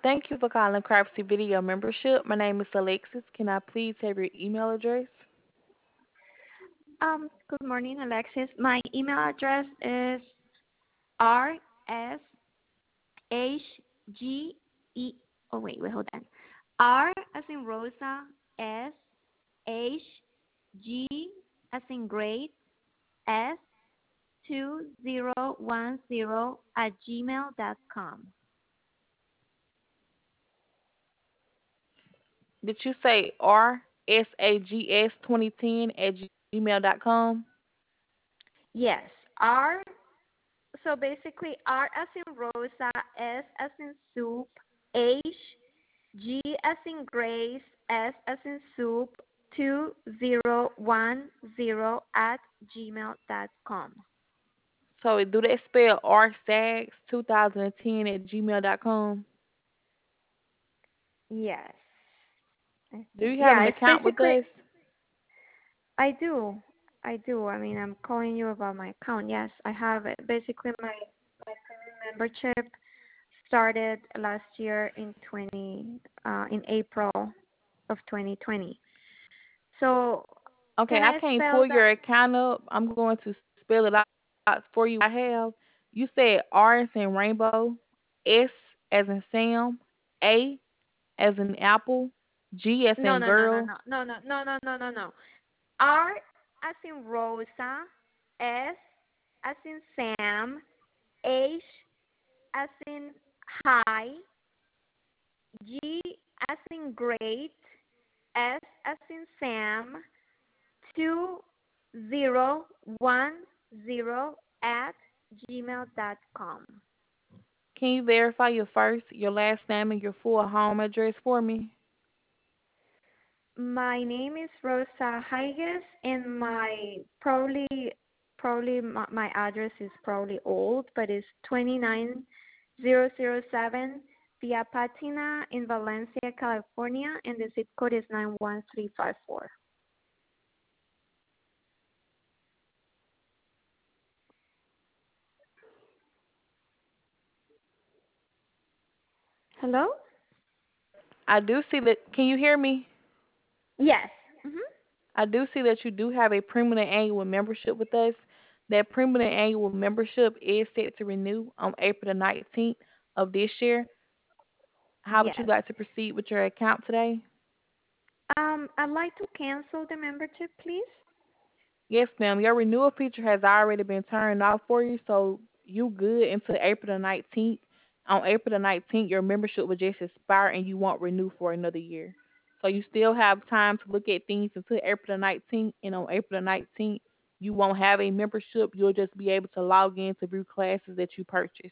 Thank you for calling Craftsy Video Membership. My name is Alexis. Can I please have your email address? Good morning, Alexis. My email address is rshge. Oh wait, hold on. R as in Rosa, S H G as in great, S 2010 at gmail.com. Did you say rsags2010 at gmail.com? Yes, R. So basically, R as in Rosa, S as in soup, H G as in Grace, S as in soup, 2010 at gmail.com. So do they spell rsags2010 at gmail.com? Yes. I Do think. you have Yeah, an it's account with basically, us? I do. I do. I mean, I'm calling you about my account. Yes, I have it. Basically, my premium membership started last year in April of 2020. So, Okay, can I I can't spell pull that? your account up. I'm going to spell it out for you. I have. You said R as in rainbow, S as in Sam, A as in apple, G as No, in no, no, no, girl. no, no, no, no, no, no, no, no. R as in Rosa, S as in Sam, H as in high, G as in great, S as in Sam, 2010 at gmail.com. Can you verify your first, your last name, and your full home address for me? My name is Rosa Higes, and my address is probably old, but it's 29007 Via Patina in Valencia, California, and the zip code is 91354. Hello? I do see that. Can you hear me? Yes. I do see that you do have a permanent annual membership with us. That permanent annual membership is set to renew on April the 19th of this year. How would you Yes. like to proceed with your account today? I'd like to cancel the membership, please. Yes, ma'am. Your renewal feature has already been turned off for you, so you good until April the 19th. On April the 19th, your membership will just expire and you won't renew for another year. So you still have time to look at things until April the 19th, and on April the 19th, you won't have a membership. You'll just be able to log in to view classes that you purchased.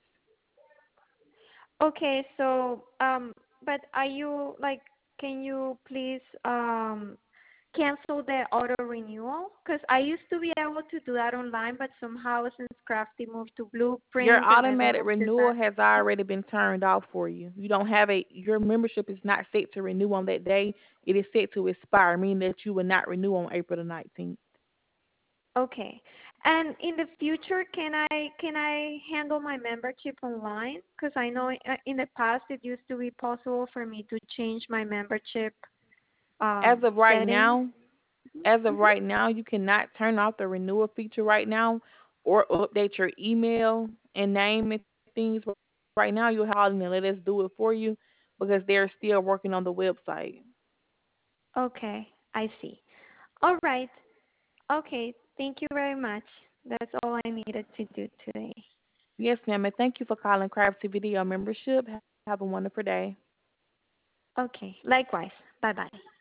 Okay, so but are you like, can you please cancel the auto renewal? Because I used to be able to do that online, but somehow since Crafty moved to Your Blueprint and then they automatic moved it renewal back. has already been turned off for you. You don't have a Your membership is not set to renew on that day. It is set to expire, meaning that you will not renew on April the 19th. Okay. And in the future, can I handle my membership online? Because I know in the past it used to be possible for me to change my membership As of right settings. now, as of Mhm. right now, you cannot turn off the renewal feature right now or update your email and name and things. Right now, you're holding and let us do it for you because they're still working on the website. Okay, I see. All right. Okay, thank you very much. That's all I needed to do today. Yes, ma'am, and thank you for calling Craftsy Video membership. Have a wonderful day. Okay, likewise. Bye bye.